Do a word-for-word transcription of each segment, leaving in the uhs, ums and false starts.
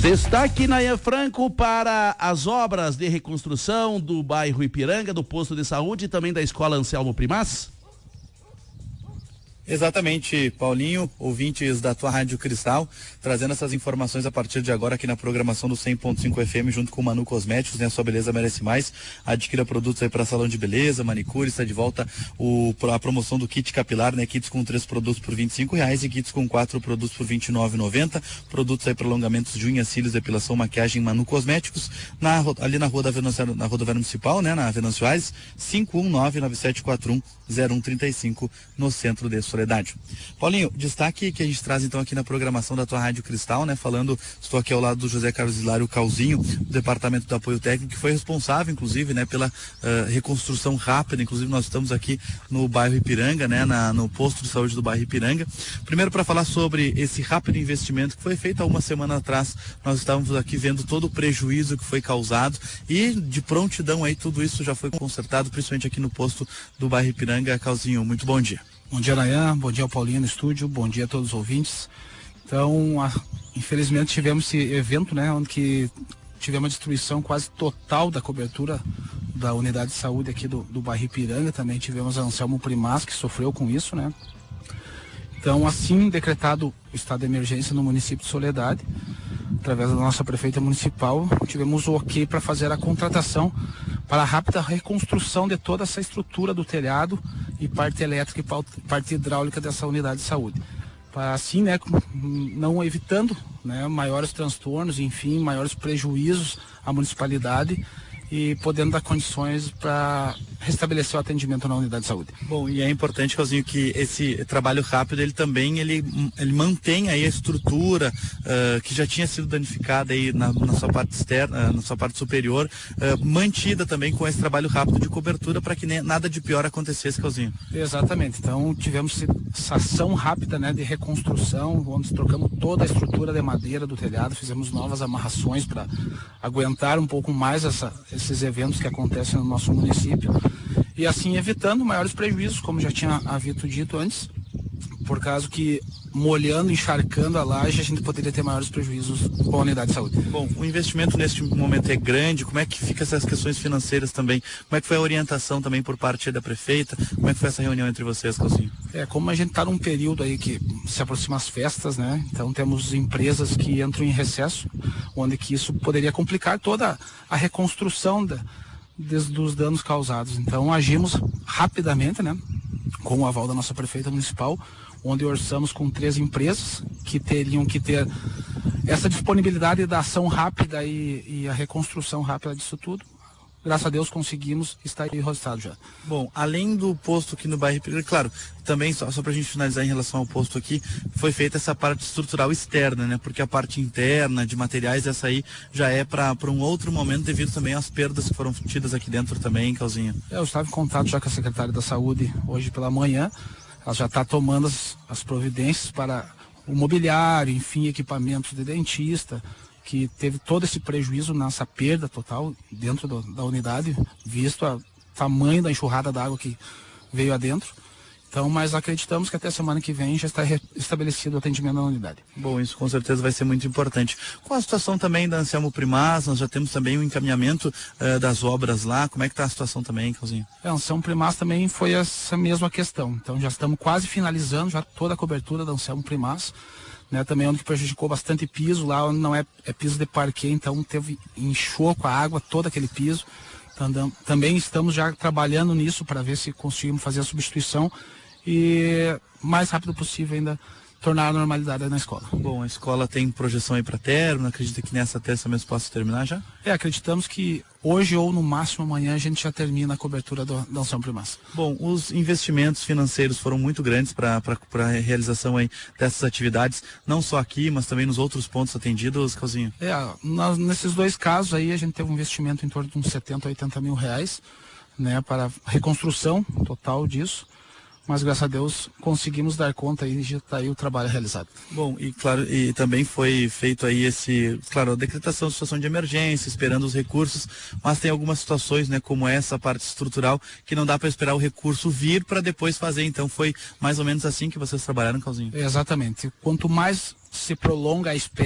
Destaque na Ian Franco para as obras de reconstrução do bairro Ipiranga, do posto de saúde e também da escola Anselmo Primaz. Exatamente, Paulinho, ouvintes da tua Rádio Cristal, trazendo essas informações a partir de agora aqui na programação do cem ponto cinco F M, junto com o Manu Cosméticos, né? A sua beleza merece mais. Adquira produtos aí para salão de beleza, manicure, está de volta o, a promoção do kit capilar, né? Kits com três produtos por vinte e cinco reais e kits com quatro produtos por vinte e nove reais e noventa centavos. Produtos aí para alongamentos de unhas, cílios, depilação, maquiagem, Manu Cosméticos, na, ali na rua da Venâncio, na rodoviária municipal, né? Na Venâncio Aires, cinco um nove, nove sete quatro um, zero um três cinco, no centro de Soledade. Paulinho, destaque que a gente traz então aqui na programação da tua Rádio Cristal, né? Falando, estou aqui ao lado do José Carlos Hilário Calzinho, do Departamento de Apoio Técnico, que foi responsável, inclusive, né, pela uh, reconstrução rápida. Inclusive, nós estamos aqui no bairro Ipiranga, né, na, no posto de saúde do bairro Ipiranga. Primeiro, para falar sobre esse rápido investimento que foi feito há uma semana atrás, nós estávamos aqui vendo todo o prejuízo que foi causado e de prontidão aí tudo isso já foi consertado, principalmente aqui no posto do bairro Ipiranga. Calzinho, muito bom dia. Bom dia, Nayan, bom dia ao Paulinho no estúdio, bom dia a todos os ouvintes. Então, a, infelizmente tivemos esse evento, né, onde que tivemos uma destruição quase total da cobertura da unidade de saúde aqui do, do bairro Ipiranga. Também tivemos a Anselmo Primaz, que sofreu com isso, né. Então, assim decretado o estado de emergência no município de Soledade, através da nossa prefeita municipal, tivemos o ok para fazer a contratação para a rápida reconstrução de toda essa estrutura do telhado e parte elétrica e parte hidráulica dessa unidade de saúde. Para assim, né, não evitando, né, maiores transtornos, enfim, maiores prejuízos à municipalidade e podendo dar condições para restabelecer o atendimento na unidade de saúde. Bom, e é importante, Calzinho, que esse trabalho rápido, ele também, ele, ele mantém aí a estrutura uh, que já tinha sido danificada aí na, na sua parte externa, na sua parte superior, uh, mantida também com esse trabalho rápido de cobertura para que nem, nada de pior acontecesse, Calzinho. Exatamente, então tivemos essa ação rápida, né, de reconstrução, onde trocamos toda a estrutura de madeira do telhado, fizemos novas amarrações para aguentar um pouco mais essa, esses eventos que acontecem no nosso município. E assim evitando maiores prejuízos, como já tinha havido dito antes, por causa que molhando, encharcando a laje, a gente poderia ter maiores prejuízos com a unidade de saúde. Bom, o investimento neste momento é grande, como é que fica essas questões financeiras também? Como é que foi a orientação também por parte da prefeita? Como é que foi essa reunião entre vocês, Calzinho? É, como a gente está num período aí que se aproxima as festas, né? Então temos empresas que entram em recesso, onde que isso poderia complicar toda a reconstrução da Desde os danos causados. Então agimos rapidamente, né, com o aval da nossa prefeita municipal, onde orçamos com três empresas que teriam que ter essa disponibilidade da ação rápida e, e a reconstrução rápida disso tudo. Graças a Deus conseguimos estar aí resultado já. Bom, além do posto aqui no bairro Ipiranga, claro, também, só, só para a gente finalizar em relação ao posto aqui, foi feita essa parte estrutural externa, né? Porque a parte interna de materiais, essa aí já é para um outro momento, devido também às perdas que foram tidas aqui dentro também, Calzinho. Eu estava em contato já com a secretária da Saúde hoje pela manhã, ela já está tomando as, as providências para o mobiliário, enfim, equipamentos de dentista, que teve todo esse prejuízo nessa perda total dentro do, da unidade, visto o tamanho da enxurrada d'água que veio adentro. Então, mas acreditamos que até a semana que vem já está estabelecido o atendimento na unidade. Bom, isso com certeza vai ser muito importante. Com a situação também da Anselmo Primaz, nós já temos também o encaminhamento uh, das obras lá. Como é que está a situação também, Calzinho? É, a Anselmo Primaz também foi essa mesma questão. Então já estamos quase finalizando já toda a cobertura da Anselmo Primaz. Né, também onde prejudicou bastante piso, lá onde não é, é piso de parquet, então teve inchou com a água todo aquele piso. Então, também estamos já trabalhando nisso para ver se conseguimos fazer a substituição e o mais rápido possível ainda tornar a normalidade na escola. Bom, a escola tem projeção aí para término, acredita que nessa terça mesmo possa terminar já? É, acreditamos que hoje ou no máximo amanhã a gente já termina a cobertura do, da Anselmo Primaz. Bom, os investimentos financeiros foram muito grandes para a realização aí dessas atividades, não só aqui, mas também nos outros pontos atendidos, Calzinho? É, nós, nesses dois casos aí a gente teve um investimento em torno de uns setenta, oitenta mil reais, né, para a reconstrução total disso. Mas graças a Deus conseguimos dar conta e já está aí o trabalho realizado. Bom, e claro, e também foi feito aí esse, claro, a decretação de situação de emergência, esperando os recursos, mas tem algumas situações, né, como essa parte estrutural, que não dá para esperar o recurso vir para depois fazer. Então foi mais ou menos assim que vocês trabalharam, Calzinho? Exatamente. Quanto mais se prolonga a espera,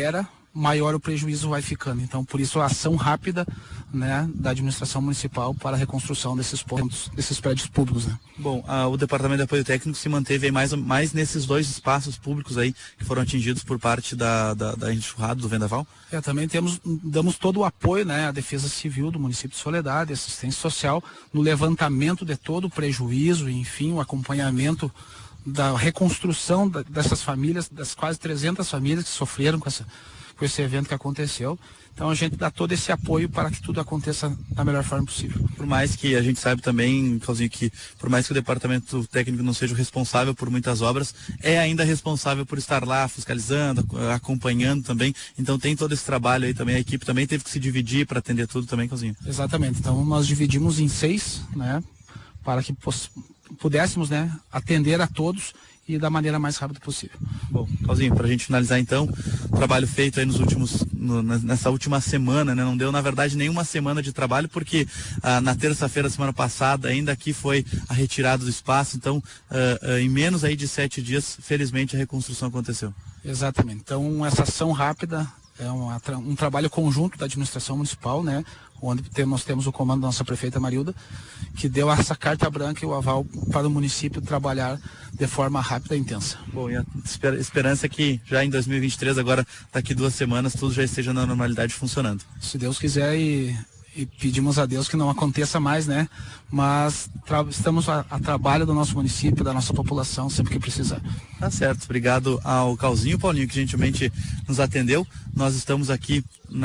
maior o prejuízo vai ficando. Então, por isso a ação rápida, né, da administração municipal para a reconstrução desses pontos, desses prédios públicos, né? Bom, a, o Departamento de Apoio Técnico se manteve aí mais, mais nesses dois espaços públicos aí que foram atingidos por parte da, da, da enxurrada do vendaval? É, também temos, damos todo o apoio, né, à Defesa Civil do município de Soledade, assistência social, no levantamento de todo o prejuízo, enfim, o acompanhamento da reconstrução da, dessas famílias, das quase trezentas famílias que sofreram com, essa, com esse evento que aconteceu. Então a gente dá todo esse apoio para que tudo aconteça da melhor forma possível. Por mais que a gente sabe também, Calzinho, que por mais que o departamento técnico não seja o responsável por muitas obras, é ainda responsável por estar lá fiscalizando, acompanhando também. Então tem todo esse trabalho aí também, a equipe também teve que se dividir para atender tudo também, Calzinho. Exatamente. Então nós dividimos em seis, né, para que pudéssemos, né, atender a todos e da maneira mais rápida possível. Bom, Calzinho, para a gente finalizar então, trabalho feito aí nos últimos, no, nessa última semana, né? Não deu, na verdade, nenhuma semana de trabalho, porque ah, na terça-feira da semana passada, ainda aqui foi a retirada do espaço, então ah, ah, em menos aí de sete dias, felizmente a reconstrução aconteceu. Exatamente. Então, essa ação rápida é uma, um trabalho conjunto da administração municipal, né? Onde tem, nós temos o comando da nossa prefeita Marilda, que deu essa carta branca e o aval para o município trabalhar de forma rápida e intensa. Bom, e a esperança é que já em dois mil e vinte e três, agora daqui duas semanas, tudo já esteja na normalidade funcionando. Se Deus quiser, e, e pedimos a Deus que não aconteça mais, né? Mas tra estamos a, a trabalho do nosso município, da nossa população, sempre que precisar. Tá certo, obrigado ao Calzinho, Paulinho, que gentilmente nos atendeu. Nós estamos aqui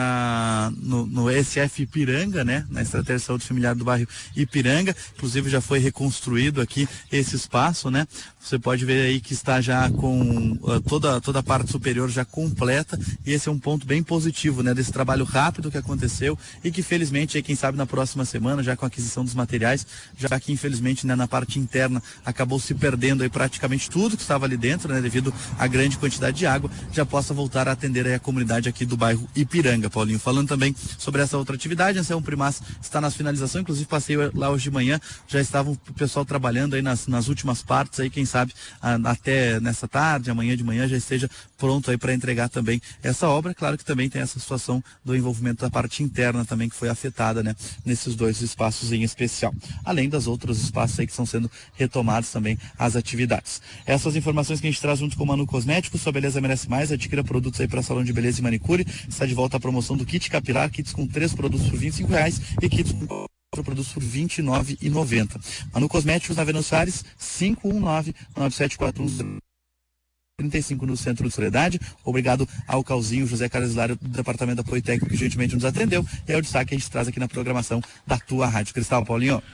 na, no, no E S F Ipiranga, né? Na Estratégia de Saúde Familiar do bairro Ipiranga. Inclusive já foi reconstruído aqui esse espaço, né? Você pode ver aí que está já com uh, toda, toda a parte superior já completa, e esse é um ponto bem positivo, né? Desse trabalho rápido que aconteceu e que felizmente, aí, quem sabe na próxima semana, já com a aquisição dos materiais, já que infelizmente, né, na parte interna acabou se perdendo aí praticamente tudo que estava ali dentro, né? Devido à grande quantidade de água, já possa voltar a atender aí a comunidade aqui do bairro Ipiranga, Paulinho. Falando também sobre essa outra atividade, a Anselmo Primaz está nas finalizações, inclusive passei lá hoje de manhã, já estava o pessoal trabalhando aí nas, nas últimas partes aí, quem sabe a, até nessa tarde, amanhã de manhã já esteja pronto aí para entregar também essa obra. Claro que também tem essa situação do envolvimento da parte interna também, que foi afetada, né, nesses dois espaços em especial, além das outros espaços aí que estão sendo retomados também as atividades. Essas informações que a gente traz junto com o Manu Cosméticos, sua beleza merece mais, adquira produtos aí para salão de beleza e manicure. Está de volta a promoção do kit capilar, kits com três produtos por vinte e cinco reais e kits com quatro produtos por vinte e nove reais e noventa centavos. Manu Cosméticos na Venâncio Soares, cinco um nove, nove sete quatro um, trinta e cinco no centro de Soledade. Obrigado ao Calzinho, José Carlos Hilário, do Departamento de Apoio Técnico, que gentilmente nos atendeu, e é o destaque que a gente traz aqui na programação da tua Rádio Cristal, Paulinho.